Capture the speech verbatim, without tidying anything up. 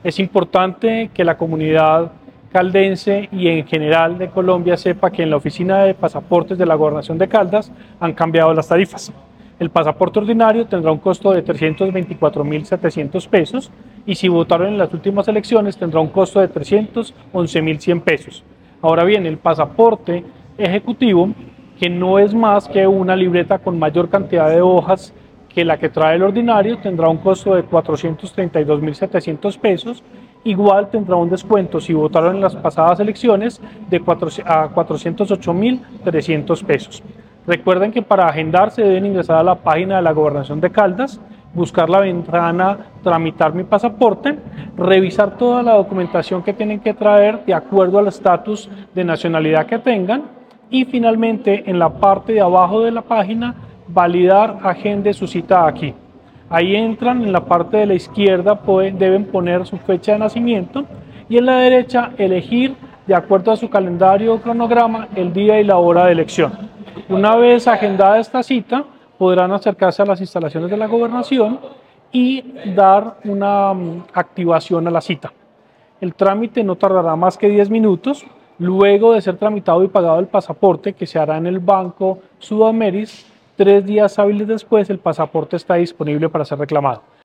Es importante que la comunidad caldense y en general de Colombia sepa que en la oficina de pasaportes de la Gobernación de Caldas han cambiado las tarifas. El pasaporte ordinario tendrá un costo de trescientos veinticuatro mil setecientos pesos y si votaron en las últimas elecciones tendrá un costo de trescientos once mil cien pesos. Ahora bien, el pasaporte ejecutivo, que no es más que una libreta con mayor cantidad de hojas que la que trae el ordinario, tendrá un costo de cuatrocientos treinta y dos mil setecientos pesos. Igual tendrá un descuento si votaron en las pasadas elecciones de cuatrocientos ocho mil trescientos pesos. Recuerden que para agendarse deben ingresar a la página de la Gobernación de Caldas, buscar la ventana Tramitar mi pasaporte, revisar toda la documentación que tienen que traer de acuerdo al estatus de nacionalidad que tengan y finalmente en la parte de abajo de la página validar agende su cita aquí. Ahí entran, en la parte de la izquierda pueden, deben poner su fecha de nacimiento y en la derecha elegir de acuerdo a su calendario o cronograma el día y la hora de elección. Una vez agendada esta cita, podrán acercarse a las instalaciones de la gobernación y dar una um, activación a la cita. El trámite no tardará más que diez minutos. Luego de ser tramitado y pagado el pasaporte, que se hará en el Banco Sudameris, tres días hábiles después el pasaporte está disponible para ser reclamado.